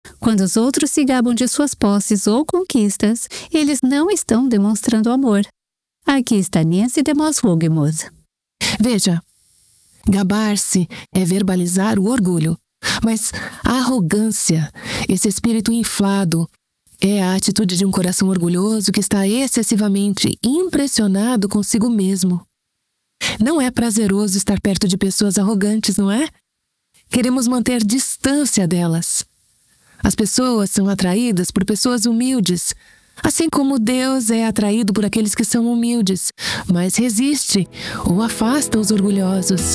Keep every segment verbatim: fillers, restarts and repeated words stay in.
Quando os outros se gabam de suas posses ou conquistas, eles não estão demonstrando amor. Aqui está Nancy DeMoss Wolgemuth. Veja, gabar-se é verbalizar o orgulho, mas a arrogância, esse espírito inflado, é a atitude de um coração orgulhoso que está excessivamente impressionado consigo mesmo. Não é prazeroso estar perto de pessoas arrogantes, não é? Queremos manter distância delas. As pessoas são atraídas por pessoas humildes, assim como Deus é atraído por aqueles que são humildes, mas resiste ou afasta os orgulhosos.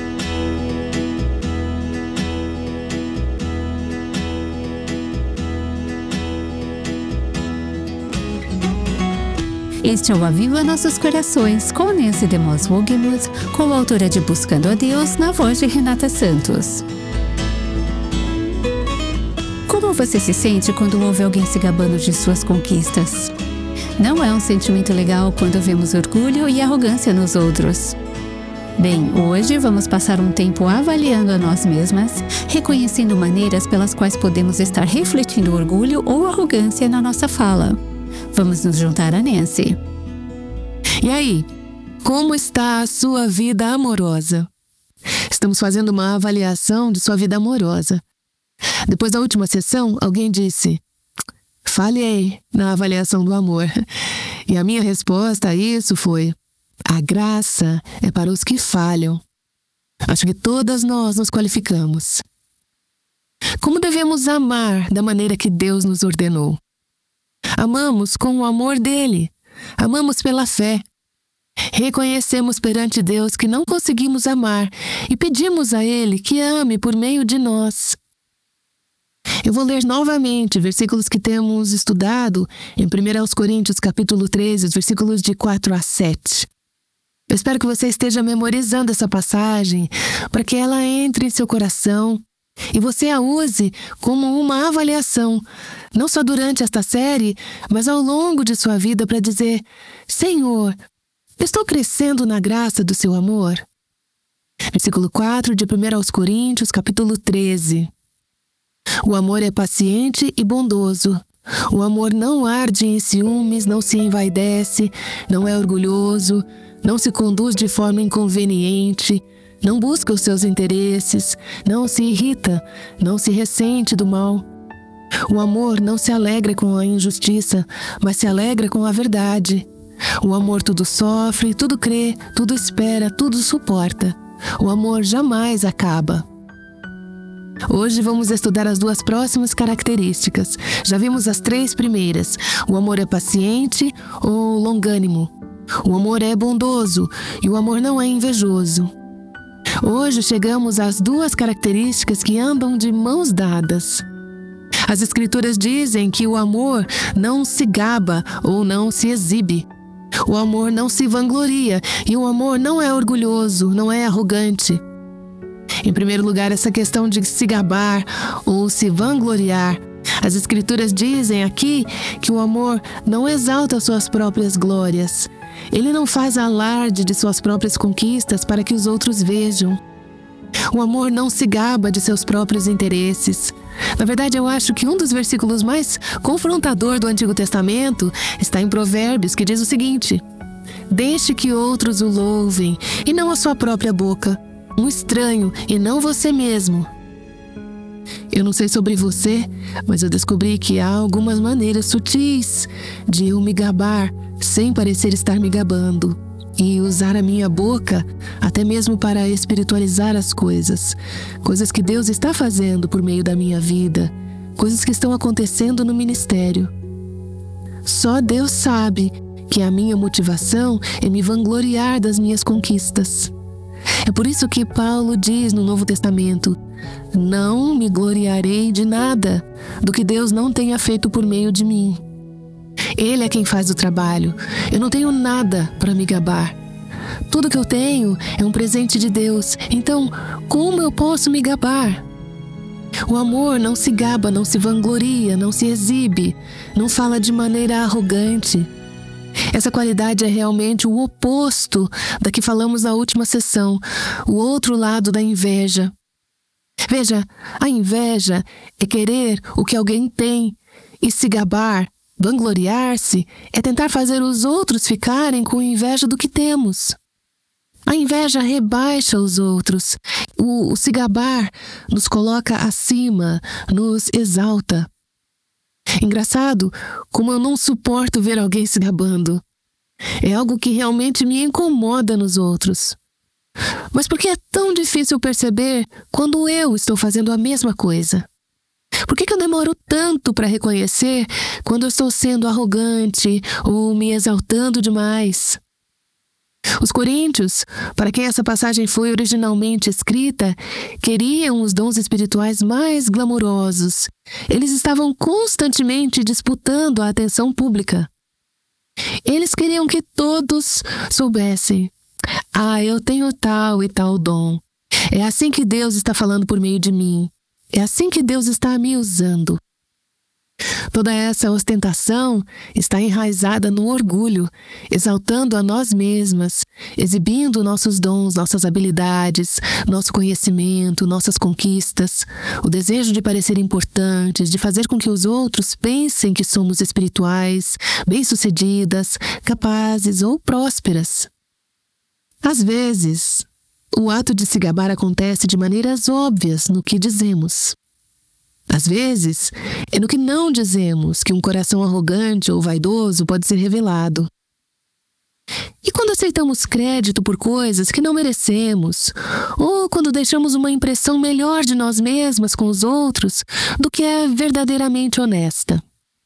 Este é o Aviva Nossos Corações, com Nancy DeMoss Wolgemuth, coautora de Buscando a Deus, na voz de Renata Santos. Como você se sente quando ouve alguém se gabando de suas conquistas? Não é um sentimento legal quando vemos orgulho e arrogância nos outros. Bem, hoje vamos passar um tempo avaliando a nós mesmas, reconhecendo maneiras pelas quais podemos estar refletindo orgulho ou arrogância na nossa fala. Vamos nos juntar a Nancy. E aí, como está a sua vida amorosa? Estamos fazendo uma avaliação de sua vida amorosa. Depois da última sessão, alguém disse: falhei na avaliação do amor. E a minha resposta a isso foi: a graça é para os que falham. Acho que todas nós nos qualificamos. Como devemos amar da maneira que Deus nos ordenou? Amamos com o amor dele. Amamos pela fé. Reconhecemos perante Deus que não conseguimos amar e pedimos a Ele que ame por meio de nós. Eu vou ler novamente versículos que temos estudado em primeira Coríntios capítulo treze, os versículos de quatro a sete. Eu espero que você esteja memorizando essa passagem para que ela entre em seu coração e você a use como uma avaliação, não só durante esta série, mas ao longo de sua vida, para dizer: Senhor, estou crescendo na graça do seu amor? Versículo quatro de primeira Coríntios, capítulo treze. O amor é paciente e bondoso. O amor não arde em ciúmes, não se envaidece, não é orgulhoso, não se conduz de forma inconveniente, não busca os seus interesses, não se irrita, não se ressente do mal. O amor não se alegra com a injustiça, mas se alegra com a verdade. O amor tudo sofre, tudo crê, tudo espera, tudo suporta. O amor jamais acaba. Hoje vamos estudar as duas próximas características. Já vimos as três primeiras. O amor é paciente ou longânimo. O amor é bondoso e o amor não é invejoso. Hoje chegamos às duas características que andam de mãos dadas. As Escrituras dizem que o amor não se gaba ou não se exibe. O amor não se vangloria e o amor não é orgulhoso, não é arrogante. Em primeiro lugar, essa questão de se gabar ou se vangloriar. As Escrituras dizem aqui que o amor não exalta suas próprias glórias. Ele não faz alarde de suas próprias conquistas para que os outros vejam. O amor não se gaba de seus próprios interesses. Na verdade, eu acho que um dos versículos mais confrontador do Antigo Testamento está em Provérbios, que diz o seguinte: deixe que outros o louvem, e não a sua própria boca, um estranho, e não você mesmo. Eu não sei sobre você, mas eu descobri que há algumas maneiras sutis de eu me gabar sem parecer estar me gabando, e usar a minha boca até mesmo para espiritualizar as coisas, coisas que Deus está fazendo por meio da minha vida, coisas que estão acontecendo no ministério. Só Deus sabe que a minha motivação é me vangloriar das minhas conquistas. É por isso que Paulo diz no Novo Testamento: não me gloriarei de nada do que Deus não tenha feito por meio de mim. Ele é quem faz o trabalho. Eu não tenho nada para me gabar. Tudo que eu tenho é um presente de Deus. Então, como eu posso me gabar? O amor não se gaba, não se vangloria, não se exibe, não fala de maneira arrogante. Essa qualidade é realmente o oposto da que falamos na última sessão, o outro lado da inveja. Veja, a inveja é querer o que alguém tem, e se gabar, vangloriar-se, é tentar fazer os outros ficarem com inveja do que temos. A inveja rebaixa os outros. O, o se gabar nos coloca acima, nos exalta. Engraçado como eu não suporto ver alguém se gabando. É algo que realmente me incomoda nos outros. Mas por que é tão difícil perceber quando eu estou fazendo a mesma coisa? Por que que eu demoro tanto para reconhecer quando eu estou sendo arrogante ou me exaltando demais? Os coríntios, para quem essa passagem foi originalmente escrita, queriam os dons espirituais mais glamourosos. Eles estavam constantemente disputando a atenção pública. Eles queriam que todos soubessem: ah, eu tenho tal e tal dom. É assim que Deus está falando por meio de mim. É assim que Deus está me usando. Toda essa ostentação está enraizada no orgulho, exaltando a nós mesmas, exibindo nossos dons, nossas habilidades, nosso conhecimento, nossas conquistas, o desejo de parecer importantes, de fazer com que os outros pensem que somos espirituais, bem-sucedidas, capazes ou prósperas. Às vezes, o ato de se gabar acontece de maneiras óbvias no que dizemos. Às vezes, é no que não dizemos que um coração arrogante ou vaidoso pode ser revelado. E quando aceitamos crédito por coisas que não merecemos, ou quando deixamos uma impressão melhor de nós mesmas com os outros do que é verdadeiramente honesta.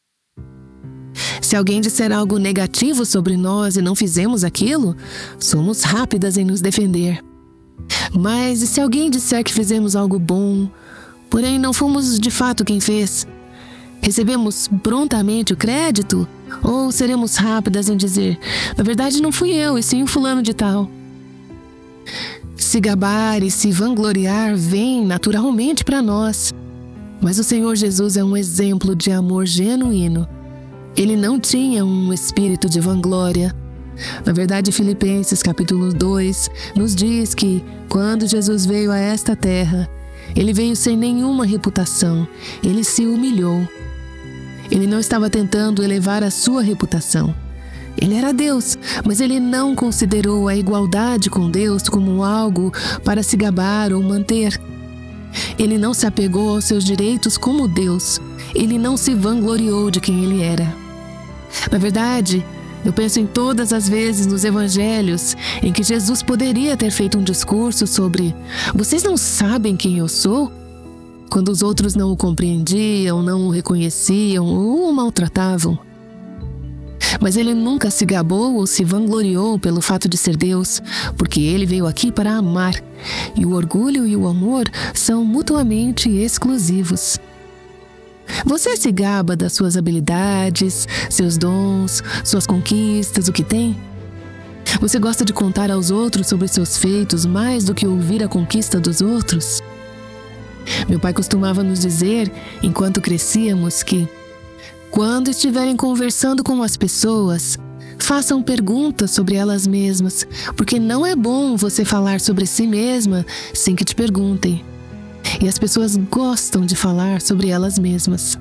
Se alguém disser algo negativo sobre nós e não fizemos aquilo, somos rápidas em nos defender. Mas e se alguém disser que fizemos algo bom, porém não fomos de fato quem fez? Recebemos prontamente o crédito? Ou seremos rápidas em dizer: na verdade não fui eu, e sim o fulano de tal? Se gabar e se vangloriar vem naturalmente para nós. Mas o Senhor Jesus é um exemplo de amor genuíno. Ele não tinha um espírito de vanglória. Na verdade, Filipenses capítulo dois nos diz que, quando Jesus veio a esta terra, ele veio sem nenhuma reputação, ele se humilhou. Ele não estava tentando elevar a sua reputação. Ele era Deus, mas ele não considerou a igualdade com Deus como algo para se gabar ou manter. Ele não se apegou aos seus direitos como Deus. Ele não se vangloriou de quem ele era. Na verdade, eu penso em todas as vezes nos evangelhos em que Jesus poderia ter feito um discurso sobre: vocês não sabem quem eu sou? Quando os outros não o compreendiam, não o reconheciam ou o maltratavam. Mas ele nunca se gabou ou se vangloriou pelo fato de ser Deus, porque ele veio aqui para amar, e o orgulho e o amor são mutuamente exclusivos. Você se gaba das suas habilidades, seus dons, suas conquistas, o que tem? Você gosta de contar aos outros sobre seus feitos mais do que ouvir a conquista dos outros? Meu pai costumava nos dizer, enquanto crescíamos, que quando estiverem conversando com as pessoas, façam perguntas sobre elas mesmas, porque não é bom você falar sobre si mesma sem que te perguntem. E as pessoas gostam de falar sobre elas mesmas.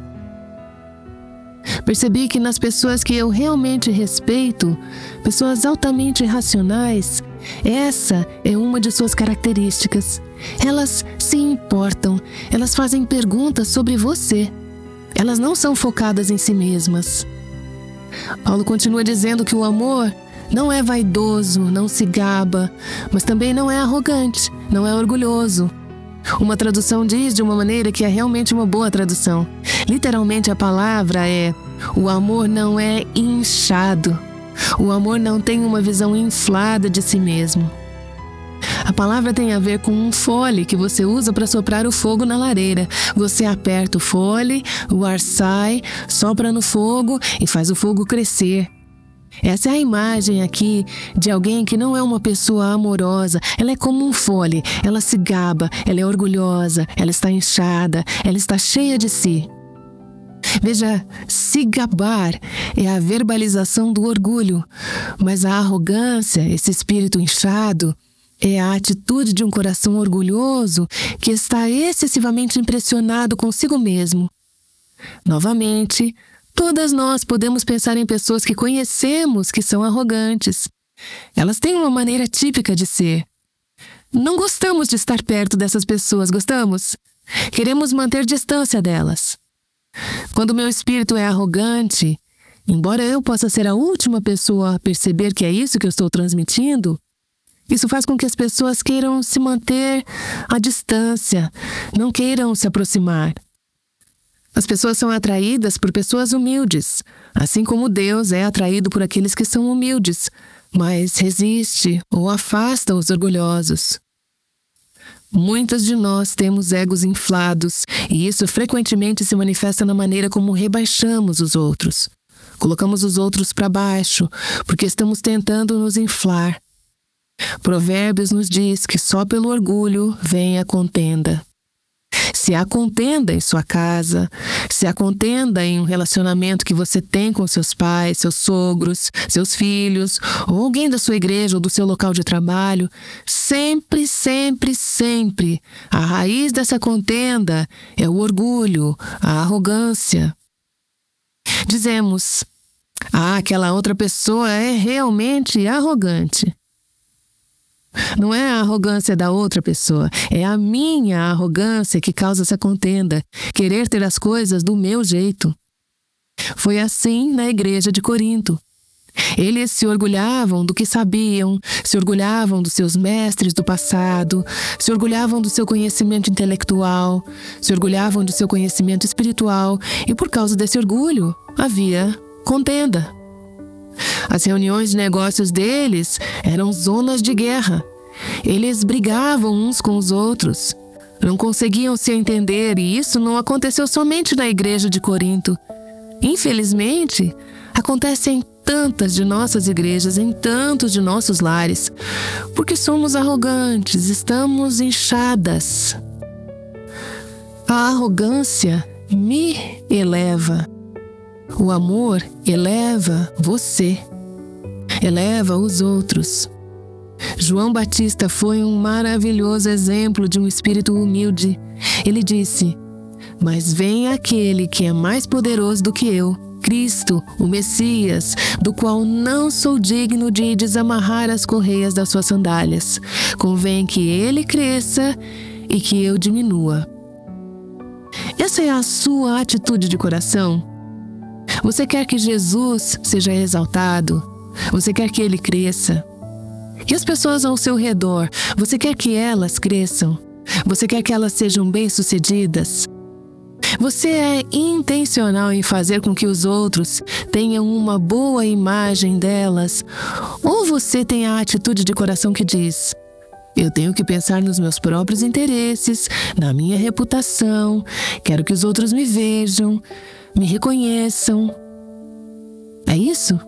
Percebi que nas pessoas que eu realmente respeito, pessoas altamente racionais, essa é uma de suas características. Elas se importam, elas fazem perguntas sobre você. Elas não são focadas em si mesmas. Paulo continua dizendo que o amor não é vaidoso, não se gaba, mas também não é arrogante, não é orgulhoso. Uma tradução diz de uma maneira que é realmente uma boa tradução. Literalmente a palavra é: o amor não é inchado. O amor não tem uma visão inflada de si mesmo. A palavra tem a ver com um fole que você usa para soprar o fogo na lareira. Você aperta o fole, o ar sai, sopra no fogo e faz o fogo crescer. Essa é a imagem aqui de alguém que não é uma pessoa amorosa. Ela é como um fole, ela se gaba, ela é orgulhosa, ela está inchada, ela está cheia de si. Veja, se gabar é a verbalização do orgulho, mas a arrogância, esse espírito inchado, é a atitude de um coração orgulhoso que está excessivamente impressionado consigo mesmo. Novamente, todas nós podemos pensar em pessoas que conhecemos que são arrogantes. Elas têm uma maneira típica de ser. Não gostamos de estar perto dessas pessoas, gostamos? Queremos manter distância delas. Quando meu espírito é arrogante, embora eu possa ser a última pessoa a perceber que é isso que eu estou transmitindo, isso faz com que as pessoas queiram se manter à distância, não queiram se aproximar. As pessoas são atraídas por pessoas humildes, assim como Deus é atraído por aqueles que são humildes, mas resiste ou afasta os orgulhosos. Muitas de nós temos egos inflados, e isso frequentemente se manifesta na maneira como rebaixamos os outros. Colocamos os outros para baixo, porque estamos tentando nos inflar. Provérbios nos diz que só pelo orgulho vem a contenda. Se há contenda em sua casa, se há contenda em um relacionamento que você tem com seus pais, seus sogros, seus filhos, ou alguém da sua igreja ou do seu local de trabalho, sempre, sempre, sempre, a raiz dessa contenda é o orgulho, a arrogância. Dizemos, ah, aquela outra pessoa é realmente arrogante. Não é a arrogância da outra pessoa, é a minha arrogância que causa essa contenda, querer ter as coisas do meu jeito. Foi assim na igreja de Corinto. Eles se orgulhavam do que sabiam, se orgulhavam dos seus mestres do passado, se orgulhavam do seu conhecimento intelectual, se orgulhavam do seu conhecimento espiritual, e por causa desse orgulho havia contenda. As reuniões de negócios deles eram zonas de guerra. Eles brigavam uns com os outros. Não conseguiam se entender, e isso não aconteceu somente na igreja de Corinto. Infelizmente, acontece em tantas de nossas igrejas, em tantos de nossos lares, porque somos arrogantes, estamos inchadas. A arrogância me eleva. O amor eleva você, eleva os outros. João Batista foi um maravilhoso exemplo de um espírito humilde. Ele disse, mas vem aquele que é mais poderoso do que eu, Cristo, o Messias, do qual não sou digno de desamarrar as correias das suas sandálias. Convém que ele cresça e que eu diminua. Essa é a sua atitude de coração? Você quer que Jesus seja exaltado? Você quer que ele cresça? E as pessoas ao seu redor, você quer que elas cresçam? Você quer que elas sejam bem-sucedidas? Você é intencional em fazer com que os outros tenham uma boa imagem delas? Ou você tem a atitude de coração que diz, eu tenho que pensar nos meus próprios interesses, na minha reputação, quero que os outros me vejam, me reconheçam. É isso?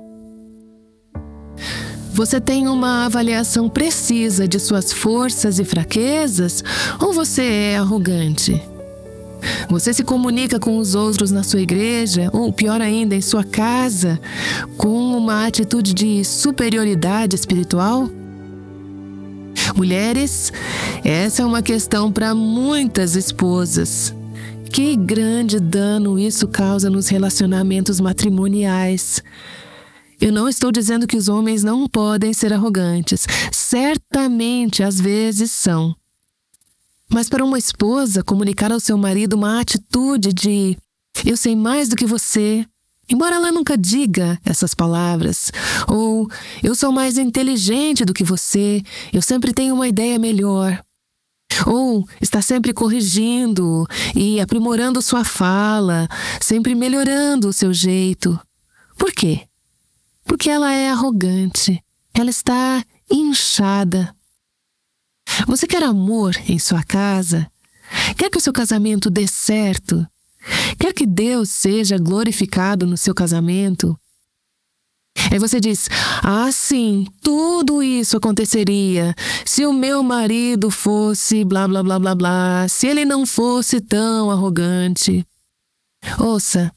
Você tem uma avaliação precisa de suas forças e fraquezas ou você é arrogante? Você se comunica com os outros na sua igreja ou, pior ainda, em sua casa com uma atitude de superioridade espiritual? Mulheres, essa é uma questão para muitas esposas. Que grande dano isso causa nos relacionamentos matrimoniais. Eu não estou dizendo que os homens não podem ser arrogantes. Certamente, às vezes, são. Mas para uma esposa, comunicar ao seu marido uma atitude de eu sei mais do que você, embora ela nunca diga essas palavras, ou eu sou mais inteligente do que você, eu sempre tenho uma ideia melhor. Ou está sempre corrigindo e aprimorando sua fala, sempre melhorando o seu jeito. Por quê? Porque ela é arrogante, ela está inchada. Você quer amor em sua casa? Quer que o seu casamento dê certo? Quer que Deus seja glorificado no seu casamento? Aí você diz, ah, sim, tudo isso aconteceria se o meu marido fosse blá, blá, blá, blá, blá, se ele não fosse tão arrogante. Ouça,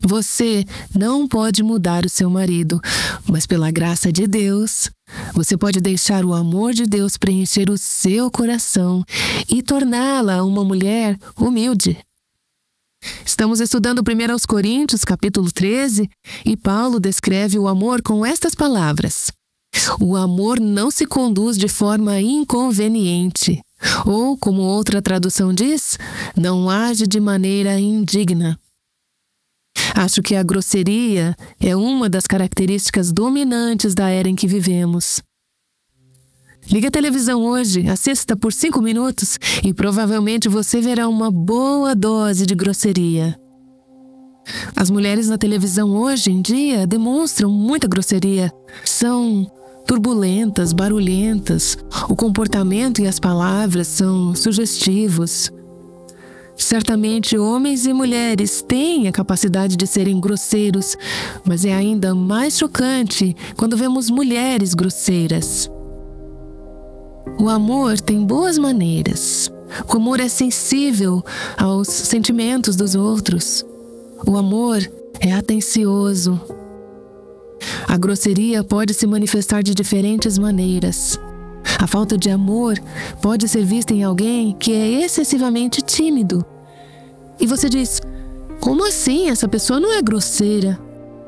Você não pode mudar o seu marido, mas pela graça de Deus, você pode deixar o amor de Deus preencher o seu coração e torná-la uma mulher humilde. Estamos estudando primeiro aos Coríntios, capítulo treze, e Paulo descreve o amor com estas palavras: o amor não se conduz de forma inconveniente, ou, como outra tradução diz, não age de maneira indigna. Acho que a grosseria é uma das características dominantes da era em que vivemos. Ligue a televisão hoje, assista por cinco minutos e provavelmente você verá uma boa dose de grosseria. As mulheres na televisão hoje em dia demonstram muita grosseria. São turbulentas, barulhentas, o comportamento e as palavras são sugestivos. Certamente homens e mulheres têm a capacidade de serem grosseiros, mas é ainda mais chocante quando vemos mulheres grosseiras. O amor tem boas maneiras. O amor é sensível aos sentimentos dos outros. O amor é atencioso. A grosseria pode se manifestar de diferentes maneiras. A falta de amor pode ser vista em alguém que é excessivamente tímido. E você diz: como assim? Essa pessoa não é grosseira.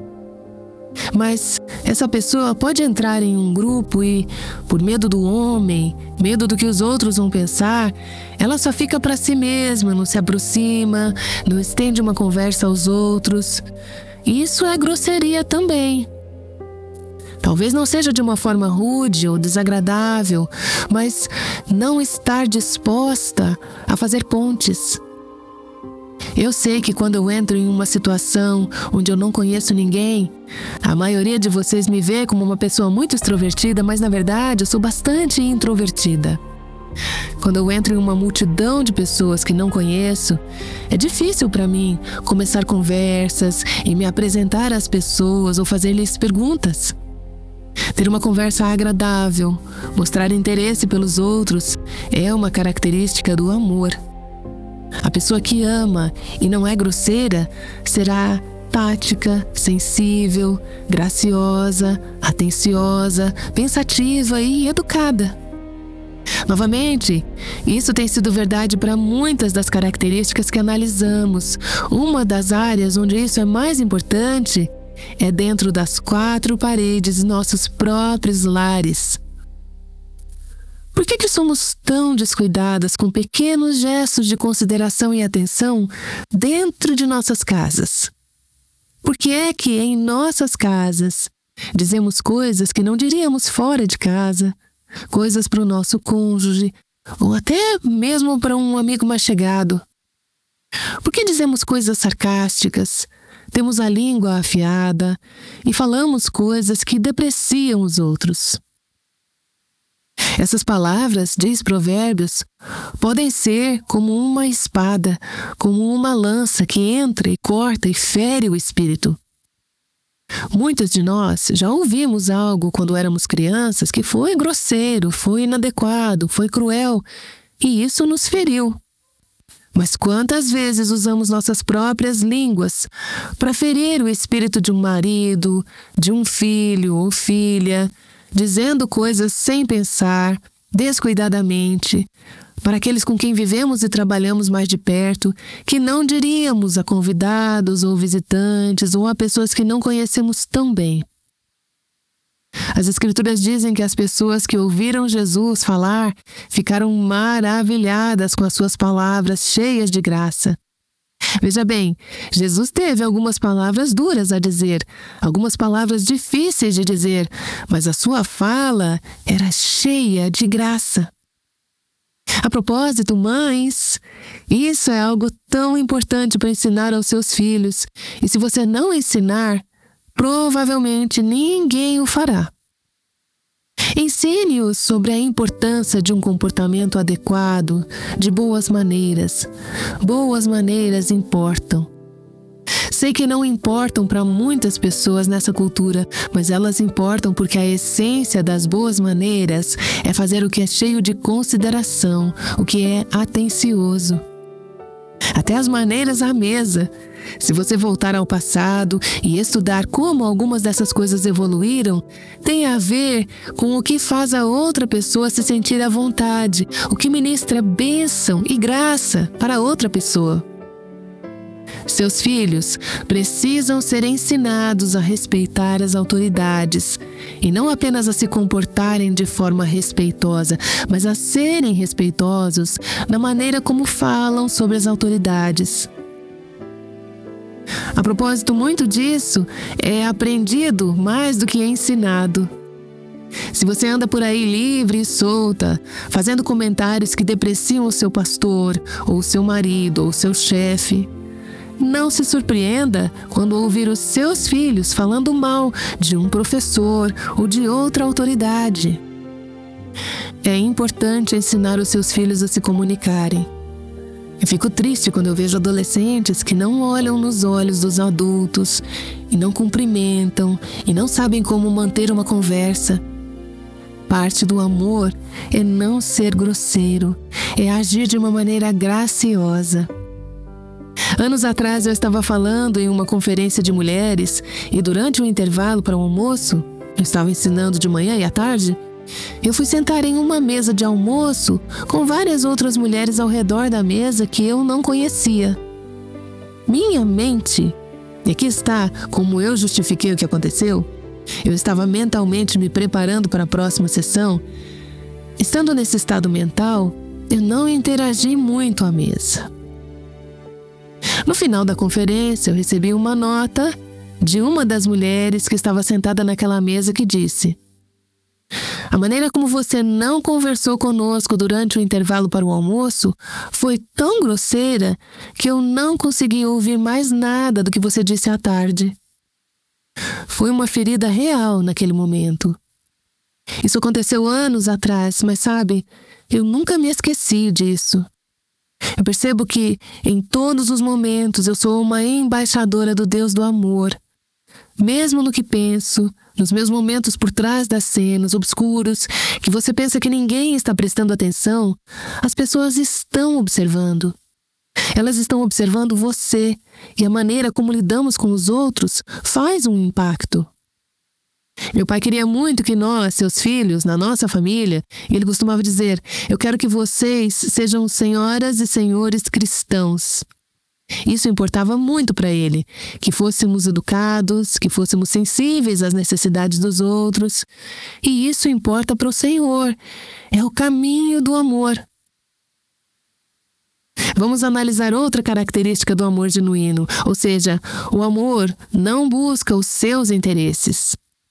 Mas essa pessoa pode entrar em um grupo e, por medo do homem, medo do que os outros vão pensar, ela só fica para si mesma, não se aproxima, não estende uma conversa aos outros. Isso é grosseria também. Talvez não seja de uma forma rude ou desagradável, mas não estar disposta a fazer pontes. Eu sei que quando eu entro em uma situação onde eu não conheço ninguém, a maioria de vocês me vê como uma pessoa muito extrovertida, mas na verdade eu sou bastante introvertida. Quando eu entro em uma multidão de pessoas que não conheço, é difícil para mim começar conversas e me apresentar às pessoas ou fazer-lhes perguntas. Ter uma conversa agradável, mostrar interesse pelos outros, é uma característica do amor. A pessoa que ama e não é grosseira será tática, sensível, graciosa, atenciosa, pensativa e educada. Novamente, isso tem sido verdade para muitas das características que analisamos. Uma das áreas onde isso é mais importante é dentro das quatro paredes de nossos próprios lares. Por que que somos tão descuidadas com pequenos gestos de consideração e atenção dentro de nossas casas? Por que é que em nossas casas dizemos coisas que não diríamos fora de casa, coisas para o nosso cônjuge ou até mesmo para um amigo mais chegado? Por que dizemos coisas sarcásticas, temos a língua afiada e falamos coisas que depreciam os outros? Essas palavras, diz Provérbios, podem ser como uma espada, como uma lança que entra e corta e fere o espírito. Muitos de nós já ouvimos algo quando éramos crianças que foi grosseiro, foi inadequado, foi cruel, e isso nos feriu. Mas quantas vezes usamos nossas próprias línguas para ferir o espírito de um marido, de um filho ou filha, dizendo coisas sem pensar, descuidadamente, para aqueles com quem vivemos e trabalhamos mais de perto, que não diríamos a convidados ou visitantes ou a pessoas que não conhecemos tão bem. As Escrituras dizem que as pessoas que ouviram Jesus falar ficaram maravilhadas com as suas palavras cheias de graça. Veja bem, Jesus teve algumas palavras duras a dizer, algumas palavras difíceis de dizer, mas a sua fala era cheia de graça. A propósito, mães, isso é algo tão importante para ensinar aos seus filhos, e se você não ensinar, provavelmente ninguém o fará. Ensine-os sobre a importância de um comportamento adequado, de boas maneiras. Boas maneiras importam. Sei que não importam para muitas pessoas nessa cultura, mas elas importam porque a essência das boas maneiras é fazer o que é cheio de consideração, o que é atencioso. Até as maneiras à mesa. Se você voltar ao passado e estudar como algumas dessas coisas evoluíram, tem a ver com o que faz a outra pessoa se sentir à vontade, o que ministra bênção e graça para a outra pessoa. Seus filhos precisam ser ensinados a respeitar as autoridades, e não apenas a se comportarem de forma respeitosa, mas a serem respeitosos na maneira como falam sobre as autoridades. A propósito, muito disso é aprendido mais do que ensinado. Se você anda por aí livre e solta, fazendo comentários que depreciam o seu pastor, ou o seu marido, ou o seu chefe, não se surpreenda quando ouvir os seus filhos falando mal de um professor ou de outra autoridade. É importante ensinar os seus filhos a se comunicarem. Eu fico triste quando eu vejo adolescentes que não olham nos olhos dos adultos e não cumprimentam e não sabem como manter uma conversa. Parte do amor é não ser grosseiro, é agir de uma maneira graciosa. Anos atrás eu estava falando em uma conferência de mulheres e durante o intervalo para o almoço, eu estava ensinando de manhã e à tarde, eu fui sentar em uma mesa de almoço com várias outras mulheres ao redor da mesa que eu não conhecia. Minha mente, e aqui está como eu justifiquei o que aconteceu, eu estava mentalmente me preparando para a próxima sessão. Estando nesse estado mental, eu não interagi muito à mesa. No final da conferência, eu recebi uma nota de uma das mulheres que estava sentada naquela mesa que disse: "A maneira como você não conversou conosco durante o intervalo para o almoço foi tão grosseira que eu não consegui ouvir mais nada do que você disse à tarde." Foi uma ferida real naquele momento. Isso aconteceu anos atrás, mas sabe, eu nunca me esqueci disso. Eu percebo que, em todos os momentos, eu sou uma embaixadora do Deus do amor. Mesmo no que penso, nos meus momentos por trás das cenas obscuros, que você pensa que ninguém está prestando atenção, as pessoas estão observando. Elas estão observando você, e a maneira como lidamos com os outros faz um impacto. Meu pai queria muito que nós, seus filhos, na nossa família, e ele costumava dizer: "Eu quero que vocês sejam senhoras e senhores cristãos." Isso importava muito para ele, que fôssemos educados, que fôssemos sensíveis às necessidades dos outros. E isso importa para o Senhor. É o caminho do amor. Vamos analisar outra característica do amor genuíno, ou seja, o amor não busca os seus interesses.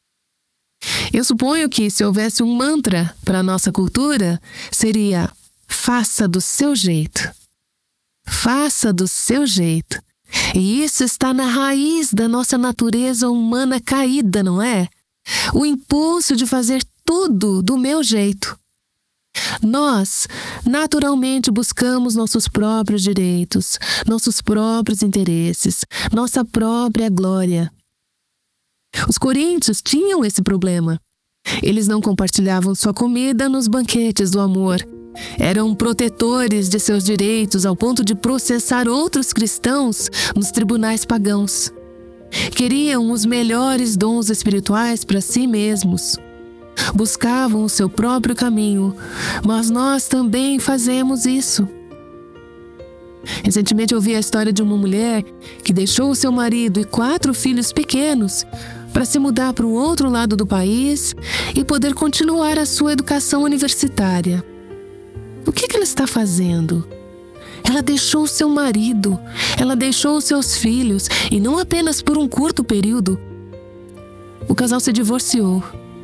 Eu suponho que, se houvesse um mantra para a nossa cultura, seria: faça do seu jeito. Faça do seu jeito. E isso está na raiz da nossa natureza humana caída, não é? O impulso de fazer tudo do meu jeito. Nós, naturalmente, buscamos nossos próprios direitos, nossos próprios interesses, nossa própria glória. Os coríntios tinham esse problema. Eles não compartilhavam sua comida nos banquetes do amor. Eram protetores de seus direitos ao ponto de processar outros cristãos nos tribunais pagãos. Queriam os melhores dons espirituais para si mesmos. Buscavam o seu próprio caminho, mas nós também fazemos isso. Recentemente eu ouvi a história de uma mulher que deixou o seu marido e quatro filhos pequenos para se mudar para o outro lado do país e poder continuar a sua educação universitária. O que, que ela está fazendo? Ela deixou o seu marido, ela deixou os seus filhos, e não apenas por um curto período. O casal se divorciou.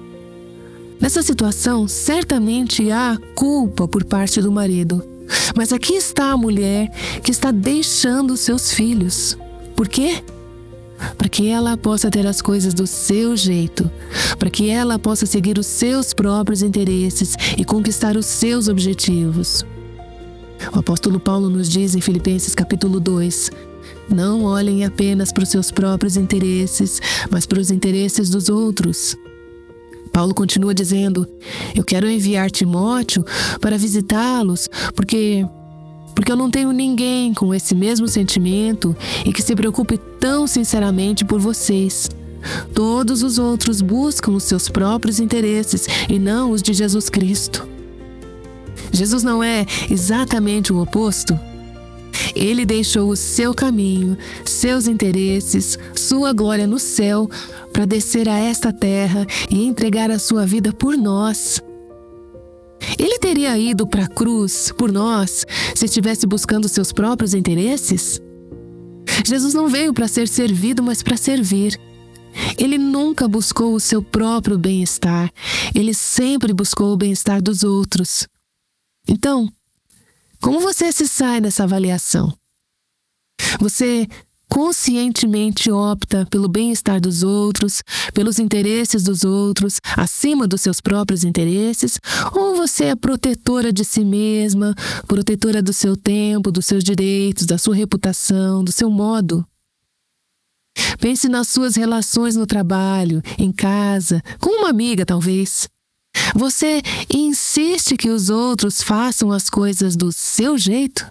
Nessa situação, certamente há culpa por parte do marido. Mas aqui está a mulher que está deixando os seus filhos. Por quê? Para que ela possa ter as coisas do seu jeito, para que ela possa seguir os seus próprios interesses e conquistar os seus objetivos. O apóstolo Paulo nos diz em Filipenses capítulo dois: não olhem apenas para os seus próprios interesses, mas para os interesses dos outros. Paulo continua dizendo: eu quero enviar Timóteo para visitá-los, porque porque eu não tenho ninguém com esse mesmo sentimento e que se preocupe tão sinceramente por vocês. Todos os outros buscam os seus próprios interesses e não os de Jesus Cristo. Jesus não é exatamente o oposto? Ele deixou o seu caminho, seus interesses, sua glória no céu para descer a esta terra e entregar a sua vida por nós. Ele teria ido para a cruz por nós se estivesse buscando seus próprios interesses? Jesus não veio para ser servido, mas para servir. Ele nunca buscou o seu próprio bem-estar. Ele sempre buscou o bem-estar dos outros. Então, como você se sai nessa avaliação? Você conscientemente opta pelo bem-estar dos outros, pelos interesses dos outros, acima dos seus próprios interesses? Ou você é protetora de si mesma, protetora do seu tempo, dos seus direitos, da sua reputação, do seu modo? Pense nas suas relações no trabalho, em casa, com uma amiga talvez. Você insiste que os outros façam as coisas do seu jeito?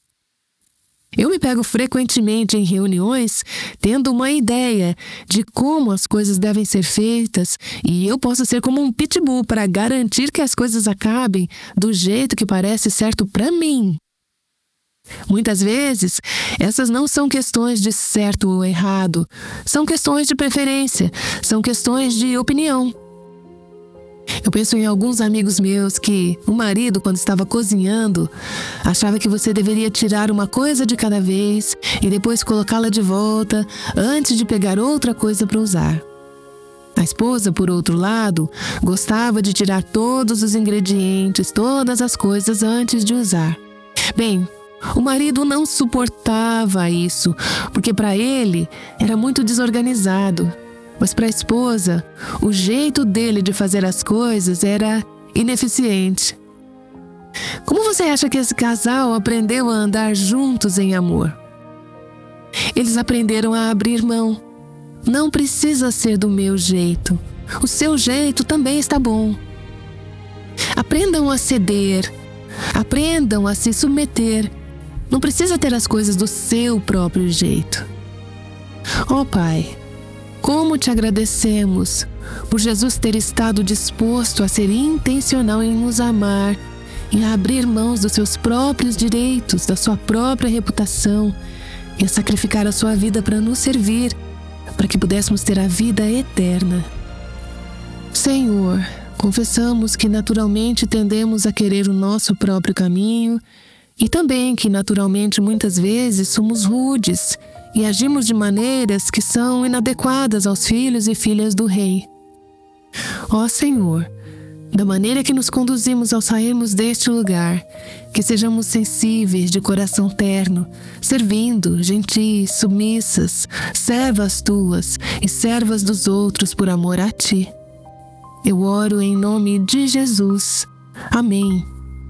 Eu me pego frequentemente em reuniões tendo uma ideia de como as coisas devem ser feitas e eu posso ser como um pitbull para garantir que as coisas acabem do jeito que parece certo para mim. Muitas vezes, essas não são questões de certo ou errado, são questões de preferência, são questões de opinião. Eu penso em alguns amigos meus que o marido, quando estava cozinhando, achava que você deveria tirar uma coisa de cada vez e depois colocá-la de volta antes de pegar outra coisa para usar. A esposa, por outro lado, gostava de tirar todos os ingredientes, todas as coisas antes de usar. Bem, o marido não suportava isso, porque para ele era muito desorganizado. Mas para a esposa, o jeito dele de fazer as coisas era ineficiente. Como você acha que esse casal aprendeu a andar juntos em amor? Eles aprenderam a abrir mão. Não precisa ser do meu jeito. O seu jeito também está bom. Aprendam a ceder. Aprendam a se submeter. Não precisa ter as coisas do seu próprio jeito. Ó Pai, como te agradecemos por Jesus ter estado disposto a ser intencional em nos amar, em abrir mãos dos seus próprios direitos, da sua própria reputação e a sacrificar a sua vida para nos servir, para que pudéssemos ter a vida eterna. Senhor, confessamos que naturalmente tendemos a querer o nosso próprio caminho e também que naturalmente muitas vezes somos rudes e agimos de maneiras que são inadequadas aos filhos e filhas do Rei. Ó Senhor, da maneira que nos conduzimos ao sairmos deste lugar, que sejamos sensíveis, de coração terno, servindo, gentis, submissas, servas tuas e servas dos outros por amor a ti. Eu oro em nome de Jesus. Amém.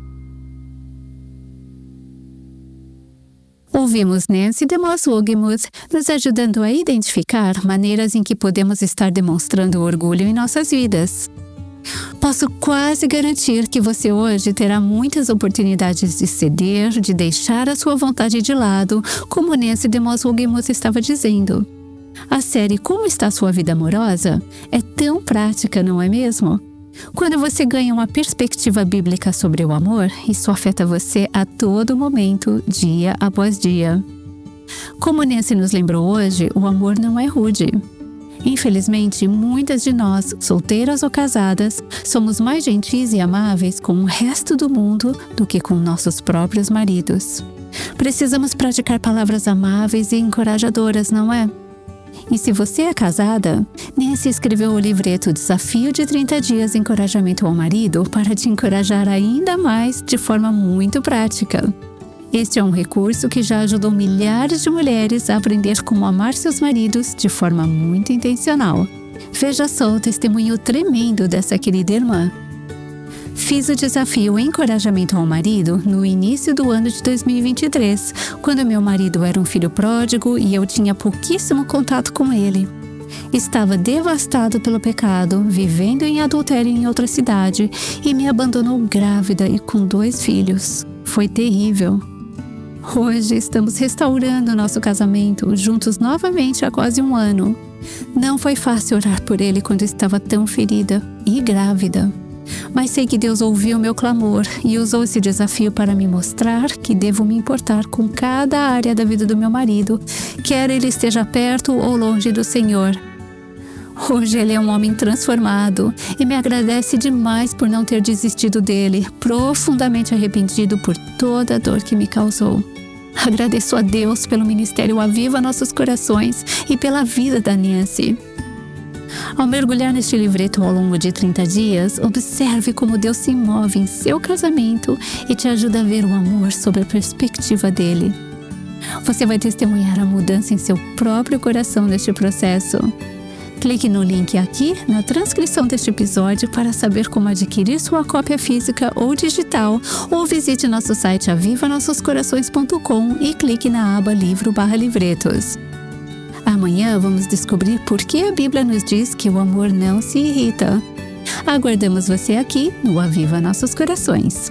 Ouvimos Nancy DeMoss Wogemuth nos ajudando a identificar maneiras em que podemos estar demonstrando orgulho em nossas vidas. Posso quase garantir que você hoje terá muitas oportunidades de ceder, de deixar a sua vontade de lado, como Nancy DeMoss Wogemuth estava dizendo. A série Como Está a Sua Vida Amorosa é tão prática, não é mesmo? Quando você ganha uma perspectiva bíblica sobre o amor, isso afeta você a todo momento, dia após dia. Como Nancy nos lembrou hoje, o amor não é rude. Infelizmente, muitas de nós, solteiras ou casadas, somos mais gentis e amáveis com o resto do mundo do que com nossos próprios maridos. Precisamos praticar palavras amáveis e encorajadoras, não é? E se você é casada, Nancy escreveu o livreto Desafio de trinta Dias Encorajamento ao Marido para te encorajar ainda mais de forma muito prática. Este é um recurso que já ajudou milhares de mulheres a aprender como amar seus maridos de forma muito intencional. Veja só o testemunho tremendo dessa querida irmã. Fiz o desafio Encorajamento ao Marido no início do ano de dois mil e vinte e três, quando meu marido era um filho pródigo e eu tinha pouquíssimo contato com ele. Estava devastado pelo pecado, vivendo em adultério em outra cidade e me abandonou grávida e com dois filhos. Foi terrível. Hoje estamos restaurando nosso casamento, juntos novamente há quase um ano. Não foi fácil orar por ele quando estava tão ferida e grávida. Mas sei que Deus ouviu meu clamor e usou esse desafio para me mostrar que devo me importar com cada área da vida do meu marido, quer ele esteja perto ou longe do Senhor. Hoje ele é um homem transformado e me agradece demais por não ter desistido dele, profundamente arrependido por toda a dor que me causou. Agradeço a Deus pelo ministério Aviva Nossos Corações e pela vida da Nancy. Ao mergulhar neste livreto ao longo de trinta dias, observe como Deus se move em seu casamento e te ajuda a ver o amor sob a perspectiva dele. Você vai testemunhar a mudança em seu próprio coração neste processo. Clique no link aqui na transcrição deste episódio para saber como adquirir sua cópia física ou digital, ou visite nosso site aviva nossos corações ponto com e clique na aba livro barra livretos. Amanhã vamos descobrir por que a Bíblia nos diz que o amor não se irrita. Aguardamos você aqui no Aviva Nossos Corações.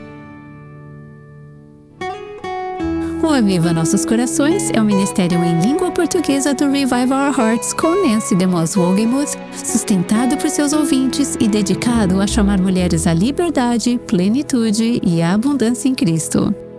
O Aviva Nossos Corações é um ministério em língua portuguesa do Revive Our Hearts com Nancy DeMoss Wolgemuth, sustentado por seus ouvintes e dedicado a chamar mulheres à liberdade, plenitude e abundância em Cristo.